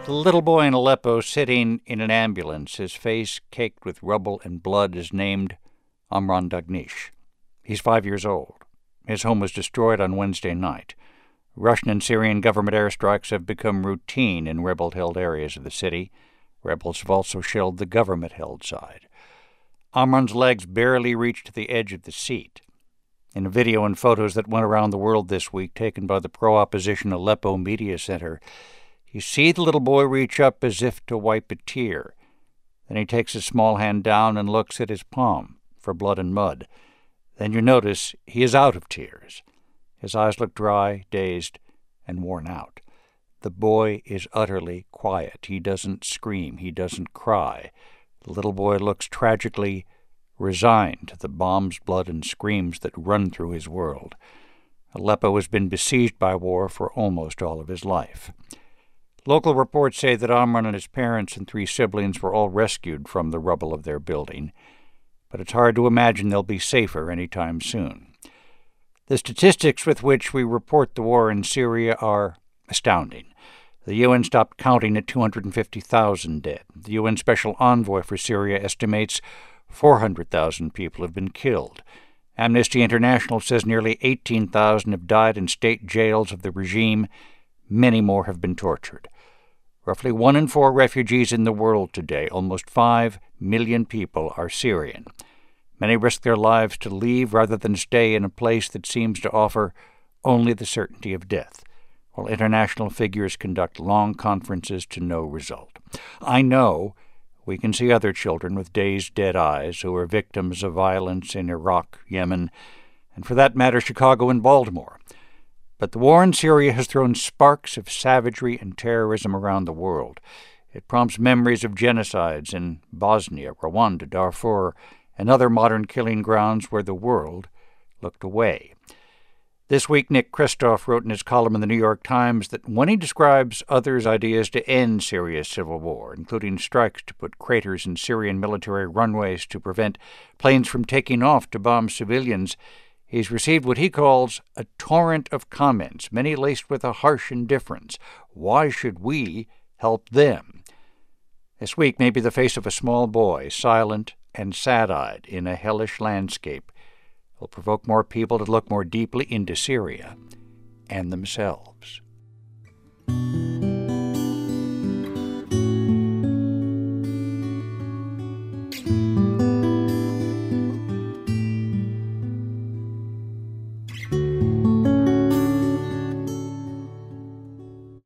The little boy in Aleppo sitting in an ambulance, his face caked with rubble and blood, is named Amran Dagnish. He's 5 years old. His home was destroyed on Wednesday night. Russian and Syrian government airstrikes have become routine in rebel-held areas of the city. Rebels have also shelled the government-held side. Amran's legs barely reached the edge of the seat. In a video and photos that went around the world this week, taken by the pro-opposition Aleppo Media Center, you see the little boy reach up as if to wipe a tear. Then he takes his small hand down and looks at his palm for blood and mud. Then you notice he is out of tears. His eyes look dry, dazed, and worn out. The boy is utterly quiet. He doesn't scream. He doesn't cry. The little boy looks tragically resigned to the bombs, blood, and screams that run through his world. Aleppo has been besieged by war for almost all of his life. Local reports say that Amran and his parents and 3 siblings were all rescued from the rubble of their building, but it's hard to imagine they'll be safer anytime soon. The statistics with which we report the war in Syria are astounding. The UN stopped counting at 250,000 dead. The UN Special Envoy for Syria estimates 400,000 people have been killed. Amnesty International says nearly 18,000 have died in state jails of the regime. Many more have been tortured. Roughly 1 in 4 refugees in the world today, almost 5 million people, are Syrian. Many risk their lives to leave rather than stay in a place that seems to offer only the certainty of death, while international figures conduct long conferences to no result. I know we can see other children with dazed, dead eyes who are victims of violence in Iraq, Yemen, and for that matter, Chicago and Baltimore. But the war in Syria has thrown sparks of savagery and terrorism around the world. It prompts memories of genocides in Bosnia, Rwanda, Darfur, and other modern killing grounds where the world looked away. This week, Nick Kristof wrote in his column in the New York Times that when he describes others' ideas to end Syria's civil war, including strikes to put craters in Syrian military runways to prevent planes from taking off to bomb civilians, he's received what he calls a torrent of comments, many laced with a harsh indifference. Why should we help them? This week may be the face of a small boy, silent and sad-eyed in a hellish landscape, will provoke more people to look more deeply into Syria and themselves.